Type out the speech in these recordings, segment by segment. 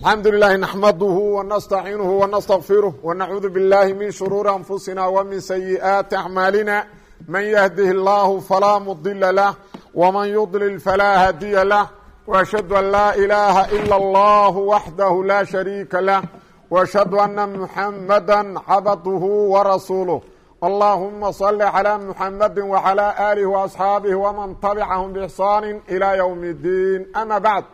الحمد لله نحمده ونستعينه ونستغفره ونعوذ بالله من شرور أنفسنا ومن سيئات أعمالنا من يهده الله فلا مضل له ومن يضلل فلا هادي له وأشهد أن لا إله إلا الله وحده لا شريك له وأشهد أن محمدا عبده ورسوله اللهم صل على محمد وعلى آله وأصحابه ومن تبعهم بإحسان إلى يوم الدين أما بعد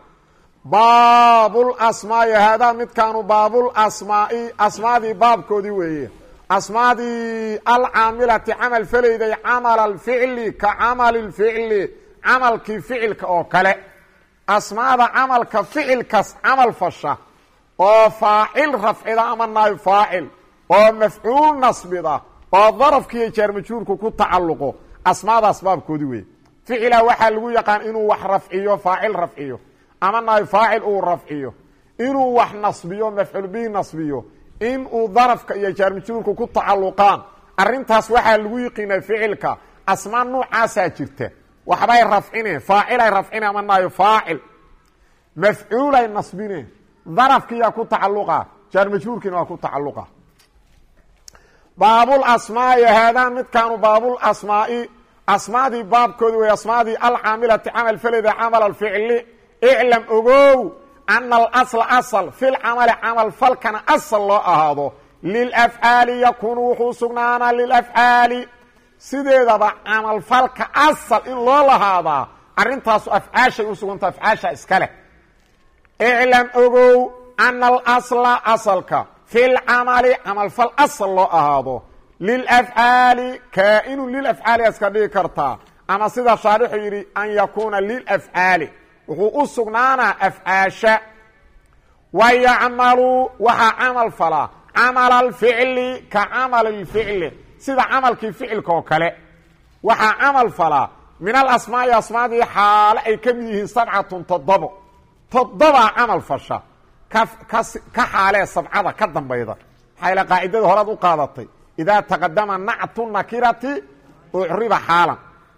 باب الأسماء هذا مد كانوا باب الأسماء أسماء باب كودي ويه أسماء العاملة عمل فليدي عمل الفعل كعمل الفعل عمل كفعل كأوكله أسماء عمل كفعل كعمل فشة وفاعل رفع إذا عملنا فاعل ومفعول نصب إذا وظرف كي يجر مجهول كو تعلقه أسماء أسباب كودي ويه فعل وحل ويقان إنه وح رفعيه فاعل رفعيه أما فاعل أو رفعيه إنه وح نصبيه مفعول به نصبيه إن ظرف كي جار مجهول كو تعلقان أرنتاس waxa lagu yiqiinay ficilka asmaa noocaasa jirta waxbay rafcine faa'il ay rafcine ama faa'il maf'uul ay nasbine dharafkiya ku tacalluqa jaar majhuulkina ku tacalluqa baabul asmaa hada mid kaanu baabul asmaa asmaadi baabkoodu way asmaadi al aamilati amal falida amal al fi'li i'lam ogow أن الأصل أصل في العمل عمل فالكان أصل الله أهاده للأفعال يكون وحوصنا للأفعال سيدة عمل فالك أصل إن الله هذا أرنتاس أفعاش يوسقون تفعاش إسكاله اعلم أقو أن الأصل أصلك في العمل عمل فالأصل الله أهاده للأفعال كائن للأفعال إسكاله كرتا أما سيدة شارح يري أن يكون للأفعال wuxuu u sugnaanaa afcaasha wayacmalu waxa camal falaa camal alficli ka camal alficli sida camalkii ficilka oo kale waxa camal falaa min alasmaa'i asmaadii xaale ay ka mid yihiin sabcatun toddoba camal fasha ka xaalee sabcada ka dambayda xayla qaacidada horaad u qaadatay idaa taqadama nactu nakirati ucriba xaalan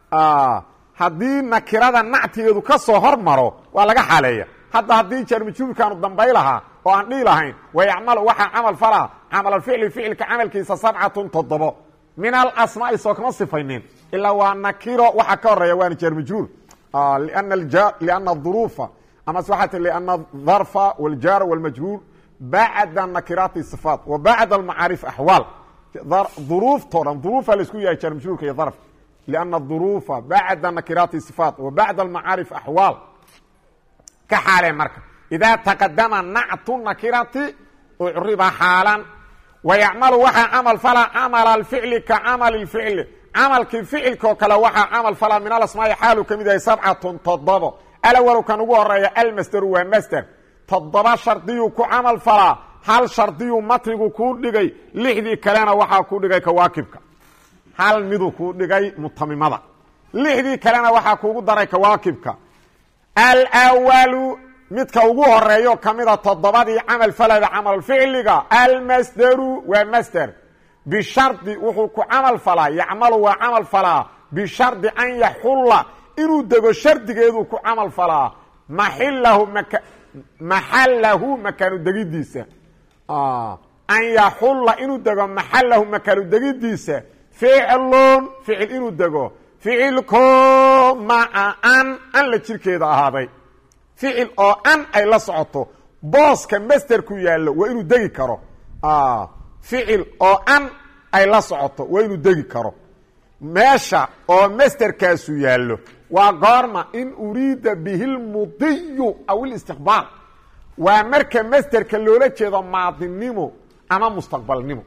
haddii nakirada nactigeedu ka soo hormaro waa laga xaaleeya hadda haddii jar majhuulkaanu dambay lahaa oo aan dhihi lahayn wayacmalu waxaa camal falaa camal alficli ficilka camalkiisa sabcatun toddobo min alasmaa'i soo kama sifaynin ilaa waa nakiro waxa ka horeeya waana jar majhuul liana duruufa ama waxaa liana dharfa waljaara walmajhuul bacda nakiraati sifaat wa bacda almacaarif axwaal duruuftoo dhan duruufa laisku yahay jar majhuulka iyo darfka لأن الظروف بعد نكرات الصفات وبعد المعارف أحوال كحالة مركة إذا تقدم نعت النكرات أعرب حالا ويعمل وحا عمل فلا عمل الفعل كعمل الفعل عمل كفعل كوكلا وحا عمل فلا من الأسماء حاله كمدة سبعة تضبط الأول كان هو المستر ومستر تضبط شرطي كعمل فلا هل شرطي مطرق كودغي لحدي كلانا وحا كودغي كواكبك hal miduu ku dhigay mutamimada lixdii kalena waxaa kuugu daray kawaakibka alwalu midka ugu horeeyo kamida toddobadii camal falada camal ficliga almasdaru waa masdar bishardi wuxuu ku camal falaa yacmalu waa camal falaa bishardi an yaxulla inuu dego shardigeedu ku camal falaa maxallahu makaanu degidiisa an yaxulla inuu dego maxallahu makaanu degidiisa ficilun ficil inuu dego ficilko maca an la jirkeeda ahaaday ficil oo an ay la socoto booska masderku yaallo waa inuu degi karo ficil oo an ay la socoto waa inuu degi karo meesha oo masderkaasu yaallo waa goorma in uriida bihi lmudiyu aw ilistiqbaal waa marka masderka loola jeedo maadinimo ama mustaqbalnimo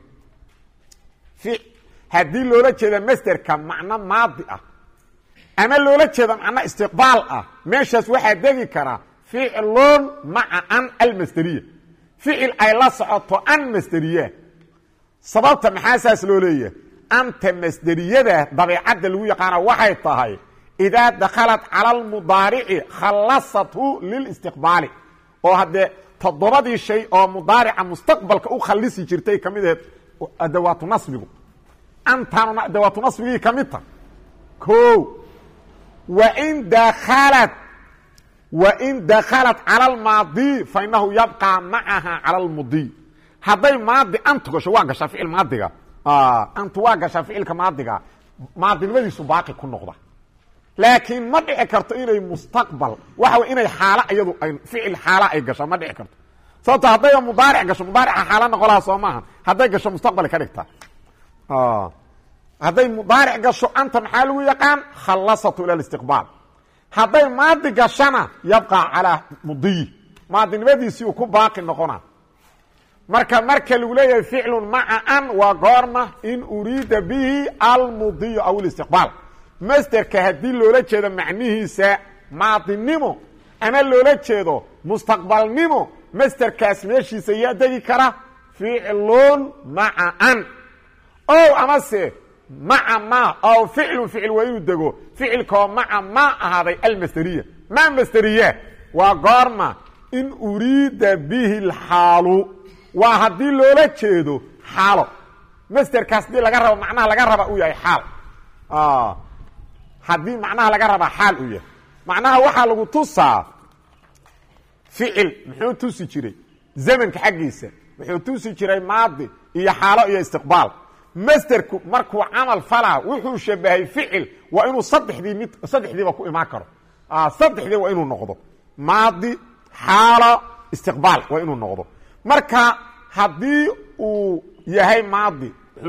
haddii loola jeeda masderka macno maadi ah ama loola jeeda macno istiqbaal ah meeshaas waxaa degi karaa ficilun maca an almasderiya ficil ay la socoto an masderiya sababta maxaa saas loo leeyahay anta masderiyada dabeecadda lagu yaqaana waxay tahay idaa dakhalat cala almudaarici khallasathu lilistiqbaali oo haddee toddobadii shay oo mudaarica mustaqbalka u khallisi jirtay ka mid aheed adawaatu nasbigu antaanuna adawaatu nasbigii ka mid ta o wain dakhalat wain dakhalat cala almaadi fainahu yabqa macaha cala almudi hadday maadi anta gasho waa gashaa ficil maadiga anta waa gashaa ficilka maadiga maadinimadiisu baaqi ku noqda laakiin ma dhici karto inay mustaqbal waxa way inay xaalo iyadu ay ficil xaalo ay gasho ma dhici karto sababta hadday mudaaric gasho mudaarica xaalo noqolaha soo maaha hadday gasho mustaqbal ka dhigtaa hadday mudaaric gasho anta maxaa lagu yaqaan khallasatu ila istiqbaal hadday maadi gashana yabqa calaa mudiyi maadinimadiisii uu ku baaqi noqona marka lagu leeyahay ficlun maca an waa goorma in uriida bihi almudiyu aw alistiqbaal masterka haddii loola jeedo macnihiisa maadinimo ama loola jeedo mustaqbalnimo masterkaas meeshiisa yaa degi kara ficlun maca an o amase maca ma aw ficlun ficil waa inuu dego ficilkoo maca ma ahaaday almasteriya ma masteriya waa goorma in uriida bihi alxaalu waa haddii loola jeedo xaalo masterkaas hadii laga rabo macnaha laga raba uu yahay xaal haddii macnaha laga rabaa xaal uu yahay macnaha waxaa lagu tusaa ficil muxuu tusi jiray zamanka xaggiisa wuxuu tusi jiray maadi iyo xaalo iyo istiqbaal masterku markuu camal falaa wuxuu shabahay ficil waa inuu saddexdiiba ku imaan karo saddexdii waa inuu noqdo maadi xaalo istiqbaal waa inuu noqdo marka haddii uu yahay maadi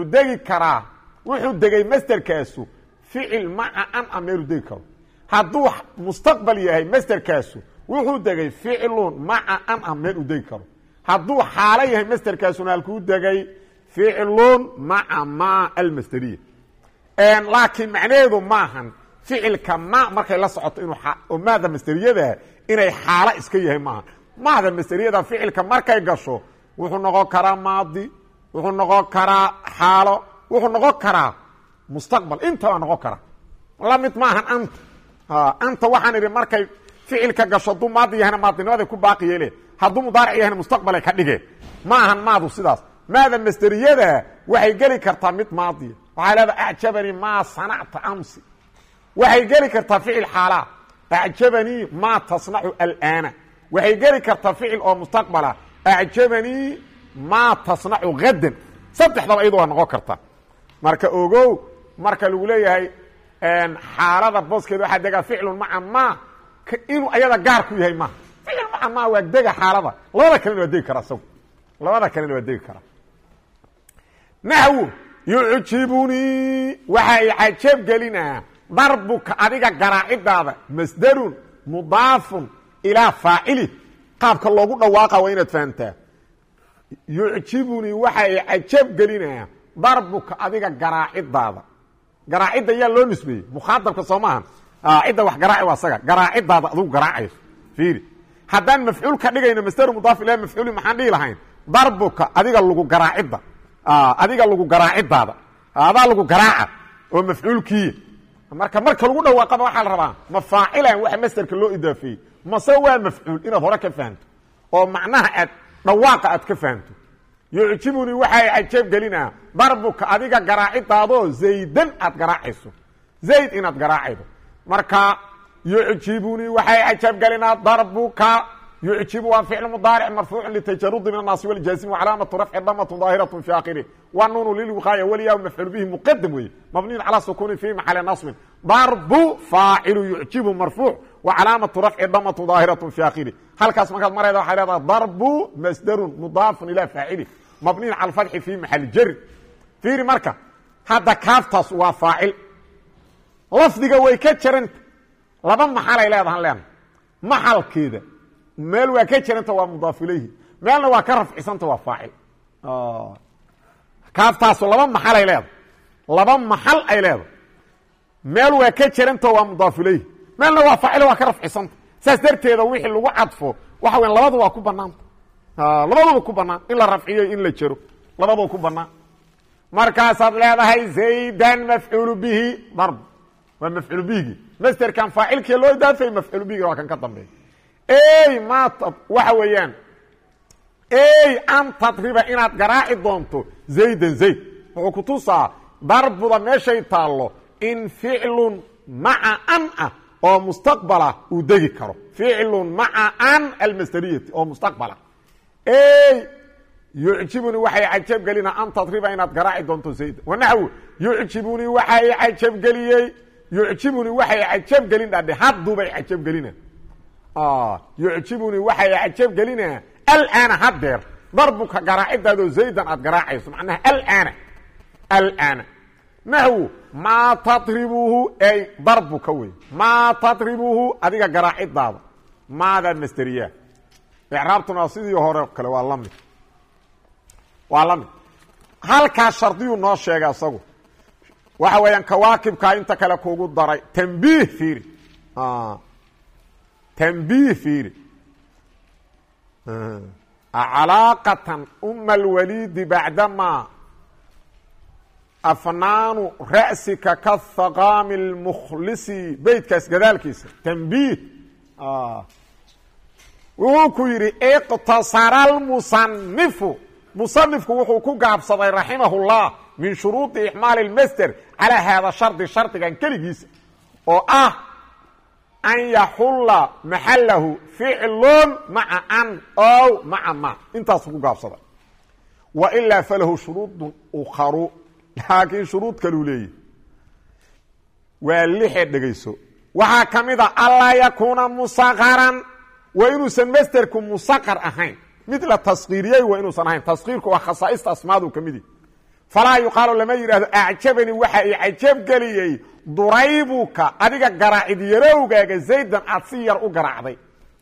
wuxuu degay masterkaasu ficil maca an a meelu degi karo hadduu mustaqbal yahay masterkaasu wuxuu degay ficlun maca an a meel u degi karo hadduu xaalo yahay masterkaasuna halkuu degay ficlun maca ma almasteriya laakiin macnaheedu maahan ficilka ma markay la socoto inuu maada masteriyada inay xaalo iska yahay maaha maada masteriyada ficilka markay gasho wuxuu noqon karaa maadi wuxuu noqon karaa xaalo wuxuu noqon karaa mustaqbal inta waa noqon karaa la mid maahan anta waxaan idhi markay ficilka gasho hadduu maadi yahayna maadinimaday ku baaqi yeele hadduu mudaaric yahayna mustaqbalay ka dhige ma ahan maadu sidaas maada masteriyada waxay geli kartaa mid maadiya waxay leedahay acjabanii maa sanacta amsi waxay geli kartaa ficil xaalaa acjabanii maa tasnacu alaana waxay geli kartaa ficil oo mustaqbala acjabanii maa tasnacu hadan saddexdaba iyadu waa noqon kartaa marka ogow marka lagu leeyahay xaalada booskeeda waxaa degaa ficlun maca ma inuu ayada gaar ku yahay ma ficil maca ma waa dega xaalada labada kalena waa degi karaa isagu labada kalena waa degi karaa naxwu yucjibunii waxa ay cajab gelinaa darbuka adiga garaacidaada masdarun mudaafun ilaa faacili qaabka loogu dhawaaqa waa inaad fahamtaa yucjibunii waxa ay cajab gelinaa darbuka adiga garaacidaada garaacidda yaa loo nisbeeyey mukhaadabka soo maahan cidda wax garaaci waa asaga garaacidaada adugu garaacayso fiiri haddaan mafcuul ka dhigayno masdaru mudaaf ilahi mafcuuli maxaan dhihi lahayn darbuka adiga lagu garaacidda adiga lagu garaacidaada adaa lagu garaaca oo mafcuulkiiya marka lagu dhawaaqaba waxaa la rabaa ma faacilan waxa masderka loo idaafeeyey mase waa mafcuul inaad hore ka fahamto oo macnaha aad dhawaaqa aad ka fahamto yucjibunii waxay cajab gelinaa darbuka adiga garaacidaadoo zaydan aad garaacayso zayd inaad garaacaydo marka yucjibunii waxay cajab gelinaa darbuka yucjibu waa ficl mudaaric marfuucu litajarudi min annaasi waljaasim wacalaamatu rafci damatu daahiratu fi akhirih wanuunu lilwiqaaya waliyaa mafcuul bihi muqadam weeye mabniyin calaa sukuuni fi maxali nasbin darbu faacilu yucjibu marfuuc wacalaamatu rafci damatu daahiratu fi akhirih halkaas markaad marayda waxay leedahay darbu masdarun mudaafun ilaa faacili mabniyin cala alfatxi fi maxali jari fiiri marka hadda kaaftaas waa faacil lafdiga way ka jaranta laba maxalay leedahan leena maxalkeeda meel waa ka jaranta waa mudaaf ilayhi meelna waa ka rafcisanta waa faacil kaaftaasu laba maxal ay leedahay laba maxal ay leedahay meel waa ka jaranta waa mudaaf ilayhi meelna waa faacil waa ka rafcisanta saas darteeda wixii lagu cadfo waxa weyn labadu waa ku banaanta labaduba ku banaan in la rafciyo in la jaro labaduba ku banaan markaasaad leedahay zaydan mafcuulu bihi darb waa mafcuulu bihigi masderkan faacilkii loo idaafay mafcuulu bihigi waa kan ka dambeeya waxa weeyaan an tadriba inaad garaaci doonto zaydan zayd wuxuu ku tusaa darbuda meeshay taallo in ficlun maca an ah oo mustaqbala uu degi karo ficlun maca an almasderiyati oo mustaqbala yucjibunii waxay cajab gelina an tadriba inaad garaaci doonto zayda wanaxwu yucjibunii waxay cajab geliyey yucjibunii waxay cajab gelin dhadhe haddubay cajab gelina yucjibunii waxay cajab gelina alaana haddeer darbuka garaacidaadoo zaydan aad garaacayso macnaha alaana naxwu maa tadribuhu ay darbuka wey maa tadribuhu adiga garaacidaada maadaa masderiyaa icraabtuna sidii hore kale waa lamid halkaas shardiyuu noo sheegay isagu waxa weeyaan kawaakibkaa inta kale kugu daray tanbiih fiiri calaaqatan uma alwaliidi bacdamaa afnaanu ra'sika kahaqaami اlmukhlisi beytkaas gadaalkiisa tanbiih wuxuu ku yidhi iqtasara almusanifu musanifku wuxuu ku gaabsaday raximahullah min shuruudi ixmaali اlmasder calaa haada shardigan keligiisa oo ah an yaxulla maxalahu ficlun maca an ow maca ma intaasu ku gaabsaday wa ilaa falahu shuruudun ukharu laakiin shuruud kaluu leeyahy waa lixee dhegayso waxaa ka mid a anlaa yakuuna musaqaran waa inuusan masderku musaqar ahayn mid la taskiiriyey waa inuusan ahayn taskiirku waa khasaaista asmaadu ka midi falaa yuqaalu lama yidhaahdo acjabani waxa i cajab geliyey duraybuka adiga garaacid yarowgaaga zaydan aad si yar u garaacday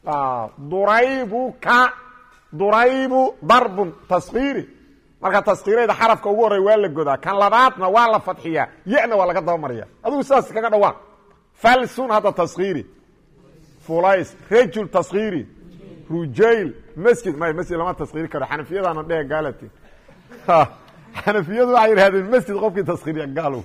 duraybu darbun taskiiri marka taskiirayda xarafka ugu horey waa la godaa kan labaadna waa la fadxiyaa yana waa laga dabamaraya adigu sidaas kaga dhawaaq falsun hadda taskiiri fulays rajul taskiiri rujayl masjid masjid lama taskiiri karo xanafiyadaana dhehe gaalati xanafiyadu waxay yidhahdeen masjid qofkii taskiiriya gaalow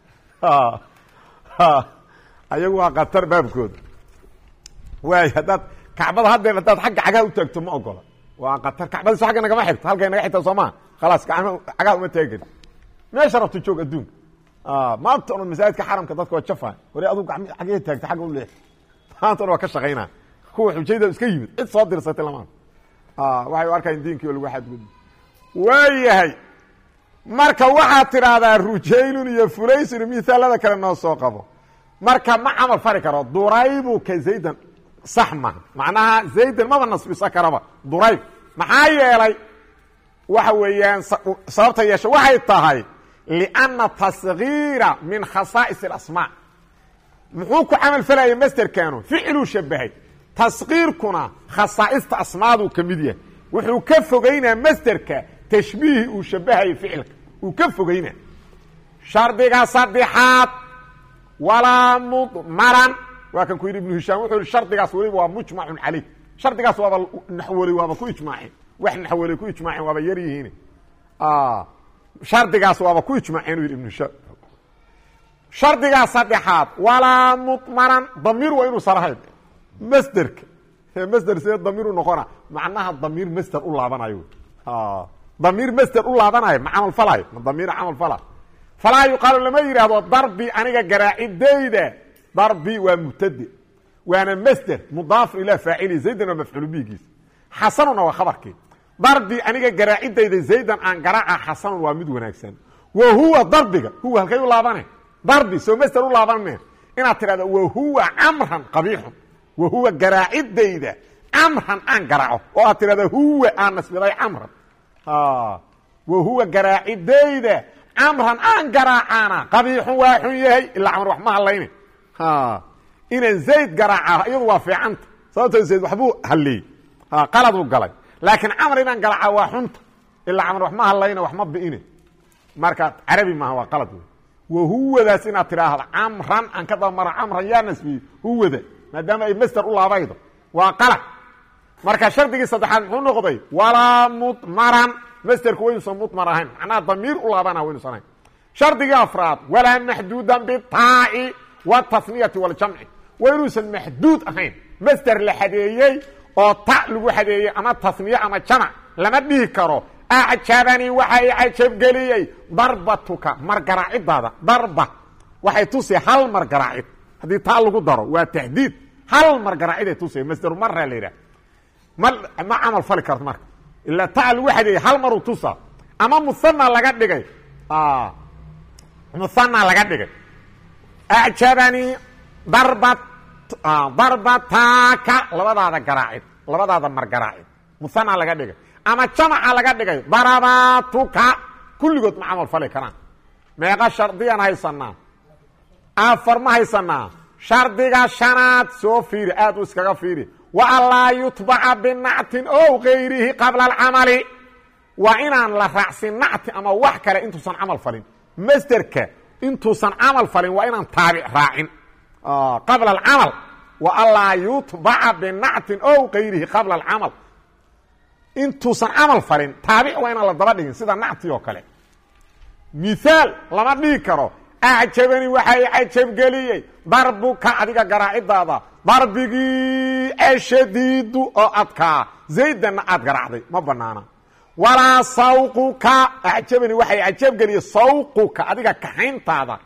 ayagu waa khatar baabkooda waay haddaad kacbada haddeer haddaad xagga cagaha u taagto ma ogola waa khatar kacbadiiso agga nagama xigto halkay naga xigta soo maa khalaas cagaha uma taagi karin meesha rabto joog adduunka maanta o dhan masaajidka xaramka dadka waa jafaa wari adugu xagee taagta xagga u leex maanta o dhan waa ka shaqaynaa kuwa xujayda iska yimid cid soo dirsatay lamaan waxay u arkayn diinkii oo lagu xadgudbi waayahay marka waxaad tidhaahdaa rujaylun iyo fulaysun mithaalada kale noo soo qabo marka ma camal fari karo duraybuka zaydan sax maha macnaha zaydan maba nasbiso karaba durayb maxaa yeelay waxa weeyaan sababta yeesha waxay tahay lianna tasgiira min khasaa'is اlasmaa muxuu ku camal falaya masderkanu ficiluu shabahay taskiirkuna khasaa'ista asmaaduu ka mid yahay wuxuu ka fogaynaa masderka tashbiihi uu shabahayay ficilka uu ka fogaynaa shardiga saddexaad walaa mudmaran waa kan ku yidhi ibnu hishaam wuxuu yihi shardigaas weliba waa mujmacun caleyh shardigaas waaba naxwoley waaba ku ijmaaceen wax naxwoley ku ijmaaceen waaba yar yihiin shardigaas waaba ku ijmaaceen u yidhi ibnu hishaam shardigaa saddexaad walaa mudmaran damiir waa inuusan ahayn masderka masder sidee damiir u noqona macnaha damiir masder u laabanayo damiir masder u laabanayo ma camal falayo ma damiir camal fala falaa yuqaalu lama yidhaahdo darbi aniga garaacidayda darbi waa mubtade waana masder mudaafun ilaa faacili zaydan waa mafcuulu bihigiisa xasanuna waa khabarkii darbi aniga garaacidayda zaydan aan garaaca xasanun waa mid wanaagsan wa huwa darbiga huwa halkay u laabane darbi soo masder u laabanme inaad tidhahdo wa huwa camran qabiixun wa huwa garaacidayda camran aan garaaco oo aad tidhahdo huwa aan nasbiday camran wa huwa garaacidayda camran aan garaacana qabiixun waa xun yahay ilaa camr wax ma hadlayne inaan zayd garaaca iyadu waa fiicanta sababtoo zayd waxbuu halleeyey qaladuu galay laakiin camr inaan garaaca waa xunta ilaa camr wax ma hadlayne wax ma bi'ine marka carabi maaha waa qalad wey wahuwadaas inaad tidhaahdo camran aan ka dabamara camran yaa nasbiyey huwada maadaama ay masder u laabaydo waa qalad marka shardigii saddexaad muxuu noqday walaa mudmaran masderku waynuusan mudmar ahayn macnaha damiir u laabana waynuusan ahayn shardigii afraad walaa maxduudan bitaa'i watasniyati waljamci waynuusan maxduud ahayn masder la xadeeyey oo ta lagu xadeeyey ama tasniye ama jamac lama dhihi karo acjabanii waxa i cajabgeliyey darbatuka mar garaacidaada darba waxay tusi hal mar garaacid haddii taa lagu daro waa taxdiid hal mar garaaciday tusaya masdaru maraa la yidhaha ma camal fali karto marka ilaa taa lagu xadeeyey hal maruu tusa ama muhana laga dhigay muhana laga dhigay acjabanii darbataaka labadaada garaacid labadaada mar garaacid muhana laga dhigay ama jamaca laga dhigay darabaatuka kulligood ma camal fali karaan meeqa shardiyaan haysanaa 4 ma haysanaa shardiga shanaad soo fiiri aad u iskaga fiiri wa allaa yutbaca binactin ow gayrihi qabla alcamali waa inaan la raacsin nacti ama wax kale intuusan camal falin masderka intuusan camal falin waa inaan taabic raacin qabla alcamal wa allaa yutbaca binactin ow gayrihi qabla alcamal intuusan camal falin taabic waa inaan la daba dhigin sida nacti oo kale miaal lama dhigi karo acjabani waxay cajabgeliyey darbuka adiga garaacidaada darbigii ashadiidu oo adkaa zaydanna aad garaacday ma banaana walaa sawquka acjabani waxay cajabgeliyey sawquka adiga kaxayntaada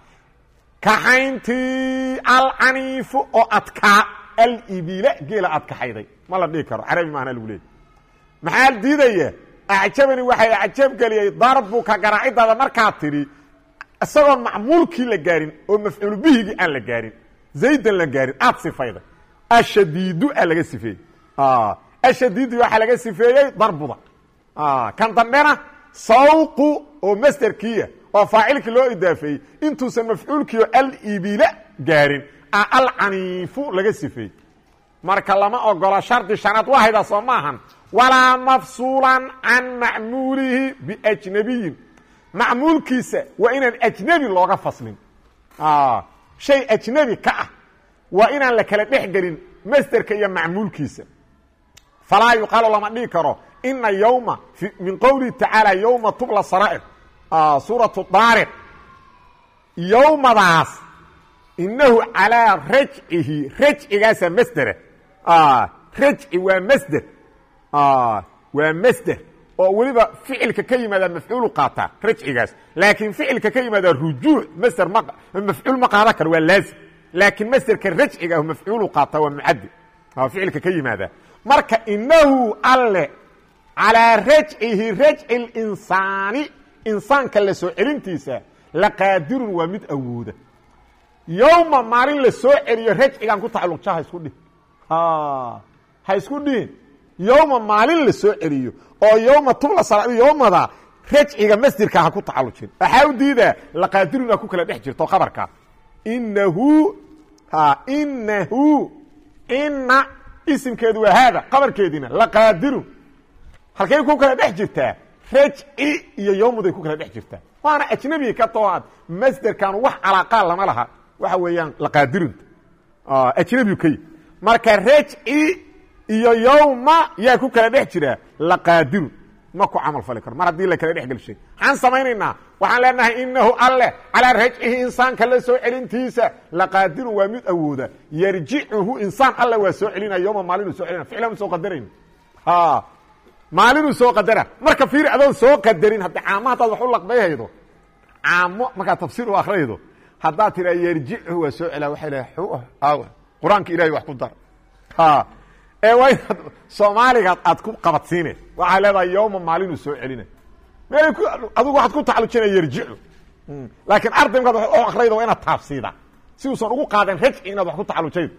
kaxayntii alcaniifu oo adkaa alibila geela aad kaxayday ma la dhigi karo carabi maana lagu leeyay maxaa diidaya acjabani waxay cajabgeliyey darbuka garaacidaada markaad tidhi isagoon macmuulkii la gaarin oo mafcuul bihigii aan la gaarin zaydan la gaarin aad sifayday ashadiidu aa laga sifeeyey ashadiidu waxaa laga sifeeyey darbuda kan dambena sawqu oo masderkiia oo faacilkii loo idaafeeyey intuusan mafcuulkiio alibila gaarin alcaniifu laga sifeeyey marka lama ogola shardi shanaad waa haydaa soo maahan walaa mafsuulan can macmuulihi biajnabiyin macmuulkiisa waa inaan ajnebi looga faslin shay ajnebi ka ah waa inaan la kala dhex gelin masderka iyo macmuulkiisa falaa yuqaalu lama dhigi karo ina yowma min qowlihi tacaala yowma tubla saraa'ir suuratu daariq yowmadaas inahu calaa rajcihi rajcigaasa masdera rajci waa masder waa masder oo weliba ficilka ka yimaada mafcuulu qaataa rajcigaas laakiin ficilka ka yimaada rujuuc masder mafcuul ma qaada karo waa laazim laakiin masderka rajciga ah mafcuulu qaataa waa mucaddi ficilka ka yimaada marka inahu alle calaa rajcihi rajci اlinsaani insaanka la soo celintiisa laqaadirun waa mid awooda yowma maalin la soo celiyo rajcigan ku tacalluqja ha isku dhihin ha isku dhihin yowma maalin la soo celiyo oo yowma tubla saraa'ir yowmada rajciga masdirka ha ku tacallujin waxaa u diidaa laqaadirun aa ku kala dhex jirto khabarka inahu ina isimkeedu waa haada qabarkeediina laqaadirun halkay ku kala dhex jirtaa rajci iyo yowmuday ku kala dhex jirtaa waana ajnabi ka tooad masderkan wax calaaqaa lama laha waxa weeyaan laqaadirunta ajnabi kay marka rajci iyo yowma yaa ku kala dhex jiraa laqaadirun ma ku camal fali karo mar haddii la kala dhex gelshay maxaan samaynaynaa waxaan leenahay inahu alleh calaa rajcihi insaanka la soo celintiisa laqaadirun waa mid awooda yarjicuhu insaan alle waa soo celinaya yowma maalinuu soo celina ficlan soo qadarayno maalinuu soo qadara marka fiiri adoon soo qadarin hadda caamo haddaad wax u laqbayhaydo caamo markaad tafsiir u akriyaydo haddaad tiraa yarjichu waa soo celaa waxay leedahay qur-aanka ilahay wax ku dar ee waa inaad soomaaliga aad ku qabadsiine waxaa leedahay yowma maalinuu soo celina meelay adigu waxaad ku tacalujinaya yarjicu laakiin arday markaad wax u akriyaydo waa inaad taafsiida si uusan ugu qaadan rajci inaad wax ku tacalujaydo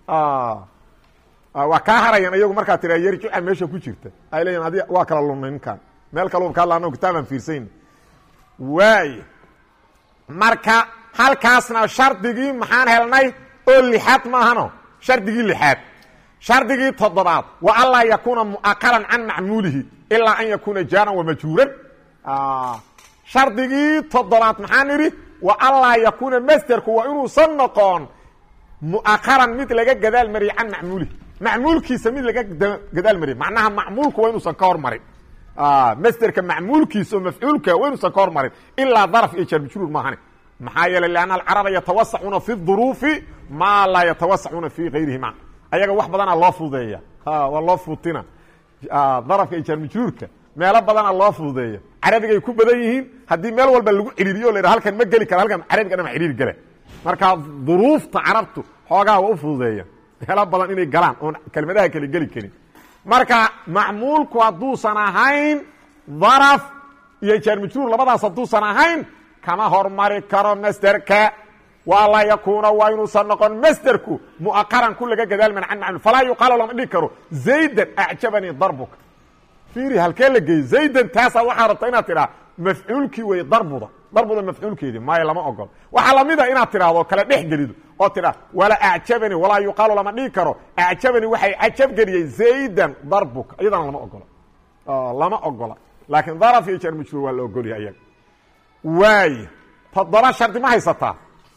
waa kaa harayan iyagu markaa tiraa yarjica meesha ku jirta ay leeyiin adi waa kala lumnay ninkan meel kaluu ka hadla anao kitaabaan fiirsayna waay marka halkaasna shardigii maxaan helnay oo lixaad maahano shardigii lixaad shardigii toddobaad wa anlaa yakuuna mu'akaran can macmuulihi ilaa an yakuuna jaaran wamajhuuran shardigii toddobaad maxaan idhi wa anlaa yakuuna masderku waa inuusan noqon mu'akaran mid laga gadaal mariye can macmuulihi macmuulkiisa mid laga gadaal mariye macnaha macmuulku waa inuusan ka hormarin masderka macmuulkiisa oo mafcuulka waa inuusan ka hormarin ilaa daraf iyo jarmajruur maahane maxaa yeelay lanna alcaraba yatawasacuuna fi duruufi maa laa yatawasacuuna fi gayrihima ayaga wax badanaa loo fududeeya waa loo fuutina darafka iyo jarmajruurka meelo badanaa loo fududeeya carabigay ku badan yihiin haddii meel walba lagu ciriiriyo la halkan ma geli kara halkan carabiga dhama ciriiri gala marka duruufta carabtu xoogaa waa u fududeeya hela badan inay galaan oon kelmadaha kale geli karin marka macmuulku hadduusan ahayn daraf iyo jaar majruur labadaas hadduusan ahayn kama hormari karo masderka waa laa yakuuna waa inuusan noqon masderku mu'aqaran ku laga gadaal mancan macmuul falaa yuqaalo lama dhigi karo zaydan acjabanii darbuka fiiri halkee la geeyey zaydan taasaa waxaa rabta inaad tidhaa mafcuulkii wey darbuda mafcuulkeedii maayo lama ogolo waxaa lamida inaad tidhaahdo kala dhex gelido oo tidhaa walaa acjabani walaa yuqaalo lama dhigi karo acjabani waxay cajab geliyey zaydan darbuka iyadana lama ogola laakiin daraf iyo jaar majruur waa la ogolyahay iyaga waay 7 shardi ma haysataa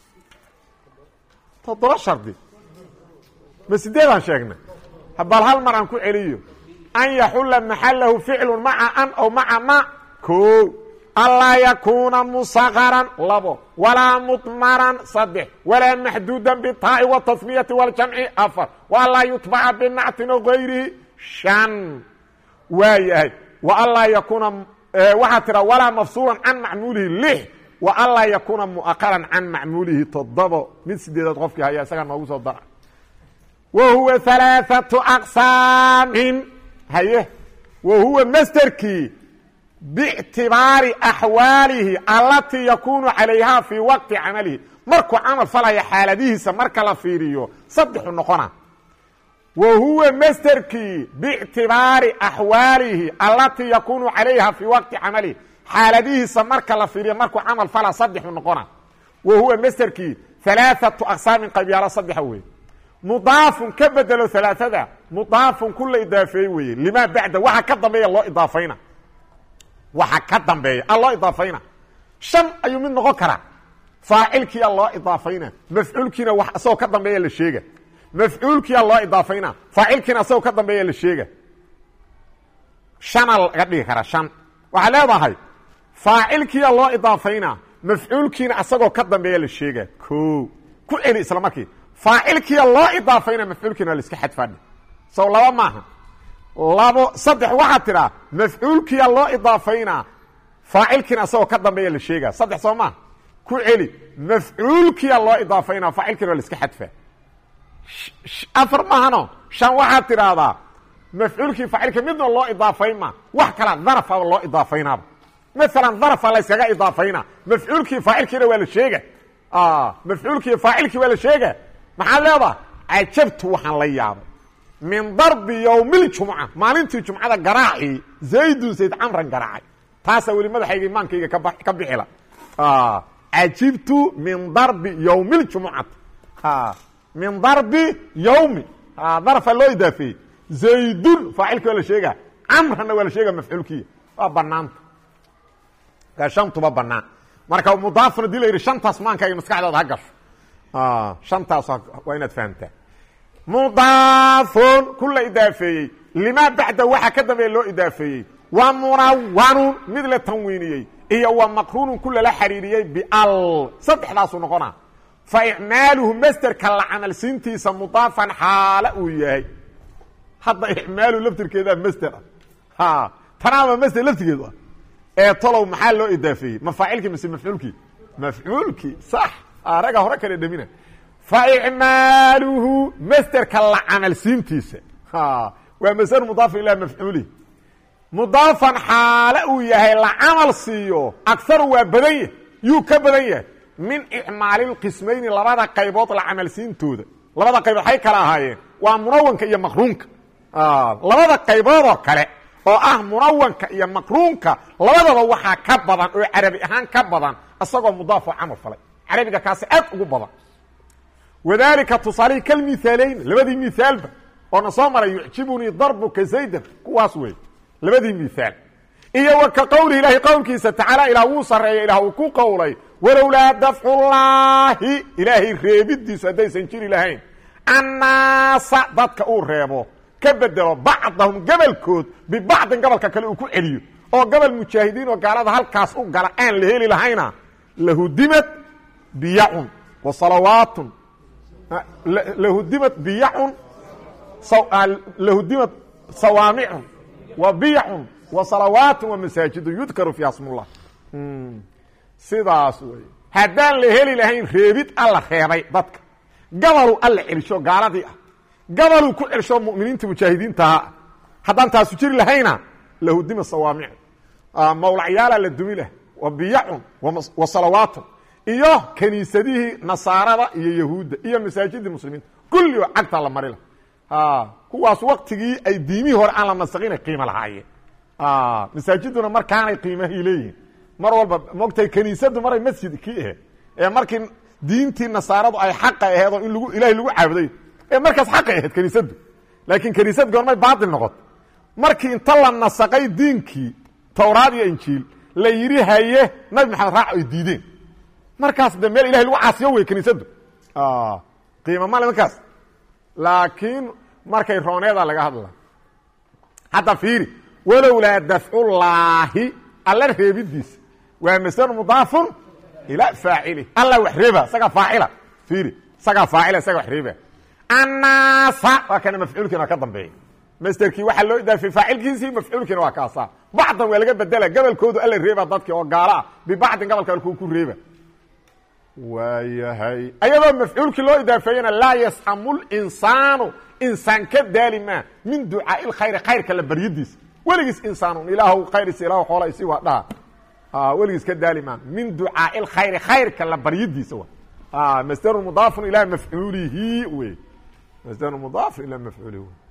7 shardi ma 8aan sheegnay bal hal mar aan ku celiyo an yaxula maxalahu ficlu maca an aw maca ma ko anlaa yakuuna musaqaran 2 walaa mudmaran 3 walaa maxduudan bitaa'i watasmiyati waljamci 4 walaa yutbaca binactin o gayrihi 5 waayahay waanlaa yakuuna waxaa tira walaa mafsuulan can macmuulihi 6 waanlaa yakuuna mu'aqaran can macmuulihi 7 mid 8aad qofkii haya isagaa noogu soo dara wahuwa 3 aqsaamin haye wahuwa masderkii bictibaari axwaalihi allatii yakuunu calayha fii waqti camalihi markuu camal falaya xaaladihiisa marka la fiiriyo 3 noqona wahuwa masderkii bictibaari axwaalihi allatii yakuunu calayha fii waqti camalihi xaaladihiisa marka la fiiriyo markuu camal fala 3 noqona wahuwa masderkii 3 aqsaamin qaybyaalo 3 wey mudaafun ka bedelo 3 mudaafun ku la idaafeey weye limaa bacda waxa ka dambeeya loo idaafayna waxa ka dambeeya loo idaafayna 5 ayuu mid noqon karaa faacilkiia loo idaafayna mafcuulkiina wax asagoo ka dambeeya la sheega mafcuulkiia loo idaafayna faacilkiina asagoo ka dambeeya la sheega 5 laga dhigi karaa 5 waxaa leedahay faacilkiia loo idaafayna mafcuulkiina asagoo ka dambeeya la sheega o ku celi isla markii faacilkiia loo idaafayna mafcuulkiina waa la iska xadfaadhi sow 2 maaha 3 waxaa tidhaa mafcuulkiia loo idaafayna faacilkiina asagoo ka dambeeya la sheega 3 soo maaha ku celi mafcuulkiia loo idaafayna faacilkiina waa la iska xadfaa 4 maahano 5 waxaad tidhaahdaa mafcuulkii faacilka midna loo idaafayn ma wax kala darafaba loo idaafaynaaba maalan darafa la yskaga idaafayna mafcuulkii faacilkiina waa la sheega mafcuulkii faacilkii waa la sheega maxaad leedaha cajabtu waxaan la yaabay min darbi yowmiljumca maalintii jumcada garaacii zaydun zayd camran garaacay taasaa weli madaxayga imaankayga ka bixila cajibtu min darbi yowmiljumcati min darbi yowmi darafaa loo idaafeeyey zaydun faacilkii waa la sheega camranna waa la sheega mafcuulkiya waa banaanta shantuba banaan marka mudaafun hadii la yidhi 5taas maankayga maskaxdaada ha gasho 5taas waa inaad fahamtaa mudaafun ku la idaafeeyey limaa bacda waxa ka dambeeya loo idaafeeyey wa munawanun mid la tanwiiniyey iyo wa maqruunun ku lala xariiriyey bial 3daasuu noqona fa icmaaluhu masderka la camal siintiisa mudaafan xaala uu yahay hadda icmaalu laftirkeedaa masder ah tanaaba masder laftigeedu ah ee tolow maxaa loo idaafeeyey ma faacilkii mise mafcuulkii mafcuulkii sax araga hore kale dhamina fa icmaaluhu masderka la camal siintiisa waa masder mudaaf ilaa mafcuulihi mudaafan xaale uu yahay la camal siiyo agaru waa badan yahay yuu ka badan yahay min icmaalilqismayni 2 qaybood la camal siintooda 2 qaybood waxay kala ahaayeen waa munawanka iyo maqruunka 2 qayboodoo kale oo ah munawanka iyo maqruunka labadaba waxaa ka badan oo carabi ahaan ka badan isagoo mudaafoo camal falay carabiga kaasi aad ugu badan wadalika tusaalihi kalmithaalayn 2 mithaalba oo na soo maray yucjibunii darbuka zaydan kuwaas wey 2 mithaal iyo wa ka qowlihi ilaahi qowlkiisa tacaala ilaah wuu sarreeya ilaah uu ku qowlay walowlaa dafcullaahi ilaahay reebidiisu haddaysan jiri lahayn annaasa dadka uu reebo ka bedelo bacdahum gabalkood bibacdin gabalka kale uu ku celiyo oo gabal mujaahidiin oo gaalada halkaas u gala aan la heli lahayna lahudimad biyacun wa salawaatun lahudimad biyacun lahudimad sawaamicun wa biyacun wa salawaatun wa masaajidun yudkaru fiiha smullah sidaas wey haddaan la heli lahayn reebid alla reebay dadka gabalu alla celsho gaaladii ah gabalu ku celsho mu'miniinta mujaahidiinta haddaan taasu jiri lahayna lahudima sawaamic mawlacyaala la dumi lah wa biyacun wa salawaatun iyo kaniisadihii nasaarada iyo yahuudda iyo masaajidii muslimiinta kulli oo cagtaa la mari lah kuwaas waktigii ay diimihii hore aan la nasaqina qiimo lahaayeen masaajiduna markaanay qiimahay leeyihin mar walba mogtay kaniisadu maray masjidkii ahayd ee markii diintii nasaaradu ay xaqa aheed oo in lagu ilaahay lagu caabuday ee markaas xaqay ahayd kaniisadu laakiin kaniisad goormay baatil noqoto markii inta la nasaqay diinkii towraad iyo injiil la yidhi haye nabi maxamed raac ay diideen markaas de meel ilahay lagu caasiyo wey kaniisadu qiimo male markaas laakiin markay rooneeda laga hadla hadda fiiri walowlaa dafcullaahi alla reebidiisa waa masdar mudaafun ilaa faacili alla wax reeba isagaa faacila fiiri isagaa faacila isaga wax reeba annaasa waa kana mafcuulkiina ka dambeeya masderkii waxaa loo idaafay faacilkiisii mafcuulkiina waa kaasa bacdan waa laga bedela gabalkoodu alla reeba dadkii oo gaala ah bibacdin gabalka alkuu ku reeba waayahay ayadoo mafcuulkii loo idaafeeyena laa yascamu linsaanu insaan ka daalima min ducaai lkhayri khayrka la baryadiisa weligiis insaanun ilaahw khayris ilah xoola isi waa dhaha weligiis ka daalima min ducaai lkhayri khayrka la baryadiisa wa masdarun mudaafun ilaa mafcuulihi wey masdarun mudaafun ilaa mafcuulihi wey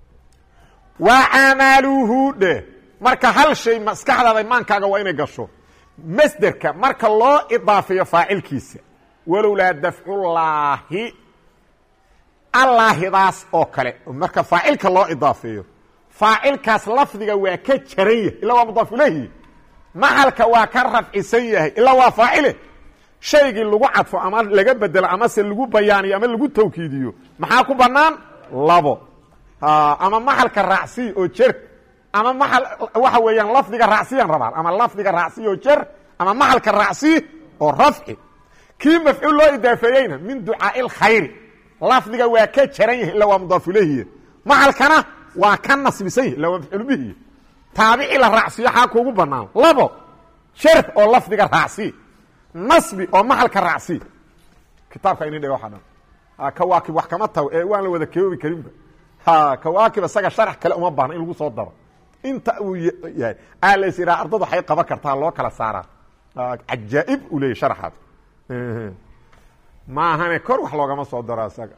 wa camaluhu dheh marka hal shay maskaxdaada imaankaaga waa inay gasho masderka marka loo idaafeeyo faacilkiisa walowlaa dafcullaahi allaahidaas oo kale marka faacilka loo idaafeeyo faacilkaas lafdiga waa ka jaran yahay ilaa waa mudaaf ilayhi maxalka waa ka rafcisan yahay ilaa waa faacile shaygii lagu cadfo ama laga bedelo amase lagu bayaaniyo ama lagu tawkiidiyo maxaa ku bannaan labo ama maxalka raacsi oo jer ama maal waxa weeyaan lafdiga raacsiyan rabaan ama lafdiga raacsi oo jer ama maxalka raacsi oo rafci kii mafcuul loo idaafeeyeyna min ducaai lkhayri lafdiga waa ka jaran yahay ilaa waa mudaaf ilayhi maxalkana waa ka nasbisan yahi ila waa mafcuul bihi taabici la raacsiyo xaa kuugu banaan labo jer oo lafdiga raacsi nasbi oo maxalka raacsi kitaabka ini dhega waxa dhan kawaakib wax kama tago ee waan la wada koobi karinba kawaakib isaga sharax kale uma baahna in lagu soo daro inta uu yahay aalays iraa ardadu waxay qaban kartaa loo kala saaraa cajaa'ib u leeyahy sharaxaad maahane kor wax loogama soo daro isaga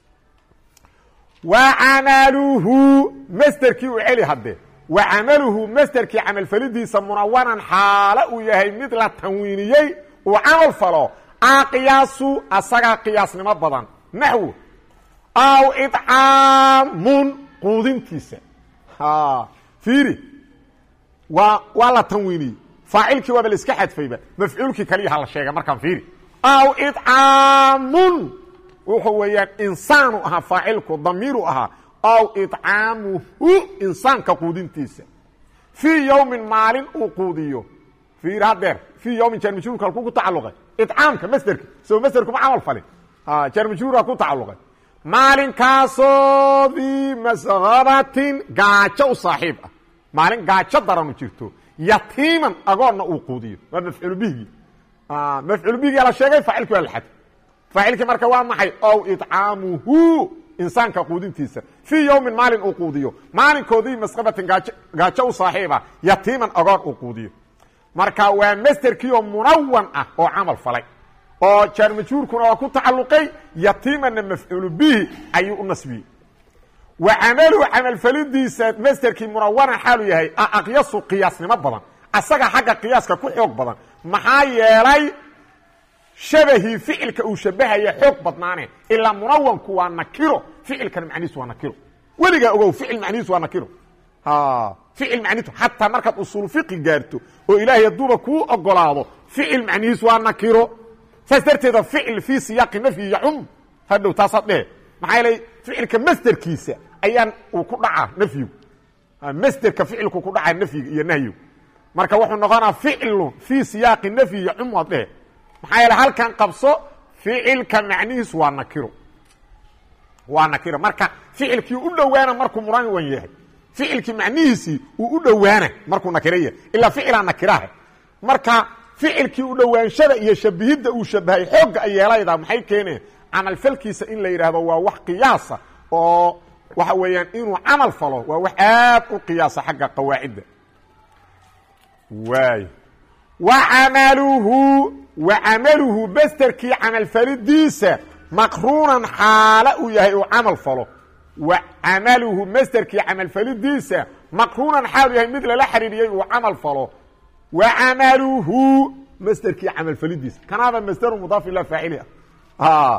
wa camaluhu masderkii u celi haddee wa camaluhu masderkii camalfalidiisa munawanan xaalo uu yahay mid la tanwiiniyey uu camal falo aqiyaasu asagaa qiyaasnimo badan naxwu aw idcaamun quudintiisa fiiri waa la tanwiiniyey faacilkii waaba la iska xadfayba mafcuulkii kaliya ha la sheega markaan fiiri aw idcaamun wuxuu weeyaan insaanu ahaa faacilku damiiru ahaa aw idcaamuhu insaanka quudintiisa fii yowmin maalin uu quudiyo fiir hadeer fii yowmin jaarmajhuurka halkuu ku tacalluqay idcaamka masderka soo masderku ma camal falin jaarmajhuura ku tacalluqay maalinkaasoo dii mashabatin gaajo u saaxiib ah maalin gaajo daranu jirto yatiiman agoonna uu quudiyo waa mafcuul bihigi mafcuul bihigia la sheegay faacilki waa la xad faacilkii marka waa maxay ow idcaamuhu insaanka quudintiisa fii yowmin maalin uu quudiyo maalinkoodii masqabatin gaajo u saaxiiba yatiiman agoon uu quudiyo marka waa masderkii oo munawan ah oo camal falay oo jaarmajhuurkuna waa ku tacalluqay yatiimanna mafcuulu bihi ayuu u nasbiyey wa camaluhu camalfalidiisa masderkii munawanan xaalu yahay aqyasu qiyaasnimo badan asaga xagga qiyaaska ku xoog badan maxaa yeelay shabahii ficilka uu shabahaya xoog badnaane ilaa munawanku waa nakiro ficilkana macnihiisu waa nakiro weligaa ogow ficil macnihiisu waa nakiro ficil macnihiisu xataa markaad usuul fiqi gaarto oo ilaahay hadduuba kuu ogolaado ficil macnihiisu waa nakiro saas darteeda ficil fii siyaaqi nafyi yacum hadhow taasaad dhehe maxaa yeelay ficilka masderkiisa ayaan uu ku dhacaa nafyigu masderka ficilku ku dhacaa nafyiga iyo nahyigu marka wuxuu noqonaa ficilun fii siyaaqi nafyi yacum waad dhehe maxaa yeele halkan qabso ficilka macnihiisu waa nakiro marka ficilkii u dhowaana markuu munawan yahay ficilkii macnihiisii uu u dhowaana markuu nakiro yahay ilaa ficilaa nakiraha marka ficilkii u dhawaanshada iyo shabihidda uu shabahay xoogga ay yeelayda maxay keeneen camal falkiisa in la yidhaahdo waa wax qiyaasa oo waxa weeyaan inuu camal falo waa wax aad u qiyaasa xagga qawaacidda waay wacamaluhu basterkii camal falidiisa maqruunan xaalo uu yahay uu camal falo wacamaluhu masterkii camal falidiisa maqruunan xaal uu yahay mid lala xiriiriyey uu camal falo wacamaluhu masterkii camal falidiisa kanaaba masdaru mudaaf ila faacili ah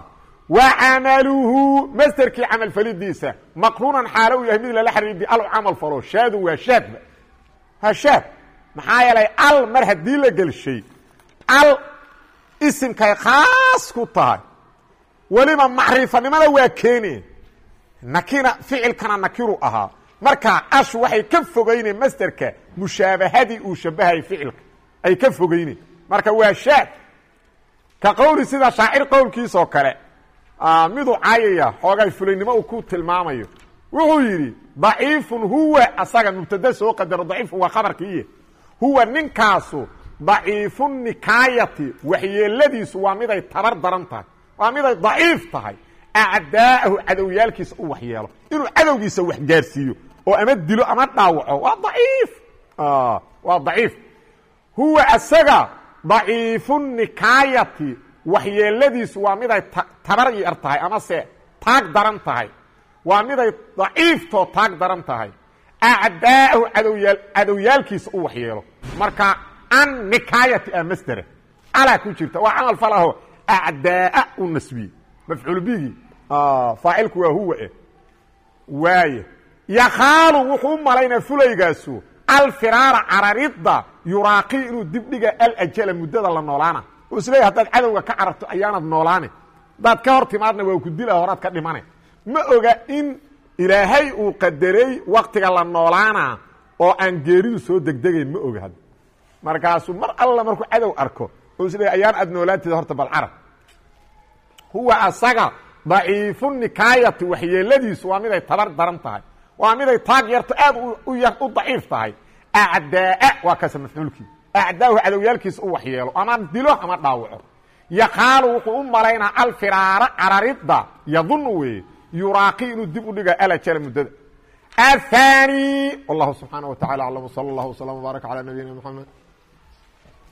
wacamaluhu masterkii camal falidiisa maqruunan xaalo uu yahay mid lala xiriiriy bial u camal falo shaadun waa shaadba ha shaad maxaa yeelay al mar haddii la gelshay al isimkay khaas ku tahay weliba macrifanimada waa keene nakina ficilkana nakiru ahaa marka ashu waxay ka fogeyneen masterka mushaabahadii uu shabahayay ficilka ay ka fogeyneen marka waa shaad ka qowli sida shaacir qowlkiisoo kale miduu caayaya xoogay fulaynimo uu ku tilmaamayo wuxuu yidhi daciifun huwa asaga mubtada soo qadaro daciifun waa khabarkiiye huwa ninkaasu daciifu nikaayati waxyeeladiisu waa miday tabar daran tahay waa miday daciif tahay acdaa'ahu cadowyaalkiisa u waxyeelo inuu cadowgiisa wax gaarsiiyo oo ama dilo ama dhaawaco waa daciif waa daciif huwa asaga daciifu nikaayati waxyeeladiisu waa miday tabar yar tahay amase taag daran tahay waa miday daciiftoo taag daran tahay acdaa'ahu cadowyaalkiisa u waxyeelo marka an nikaayati a masdera alaa ku jirta waa camal falaho acdaaa u nasbiye mafcuul bigi faacilku waa huwa waaye yakhaalu wuxuu u malaynaa fulaygaasu alfiraara cararidda yuraaqi inuu dibdhiga alajala muddada la noolaana oo isleeyahy haddaad cadowga ka cararto ayaanad noolaane haddaad ka hor timaadna waa ku dila horaad ka dhimane ma oga in ilaahay uu qadarey waktiga la noolaana oo aan geeridu soo degdegayn ma oga hadda markaasuu mar alla markuu cadow arko oo isleeyahy ayaan aad noolaanteeda horta bal carab huwa asaga daciifu nikaayati waxyeeladiisu waa miday tabar daran tahay waa miday taag yarto aad u daciif tahay acdaaa waa kaasa mafcuulkii acdaahu cadowyaalkiisa u waxyeelo ama dilo ama dhaawaco yaqaalu wuxuu u malaynaa alfiraara cararidda yadunu weeye yuraaqi inuu dib u dhiga alajala muddada athani wallahu subxaanaه wa tacala aclam wsala اllah wslam wbaarak calى nabiyina mxamed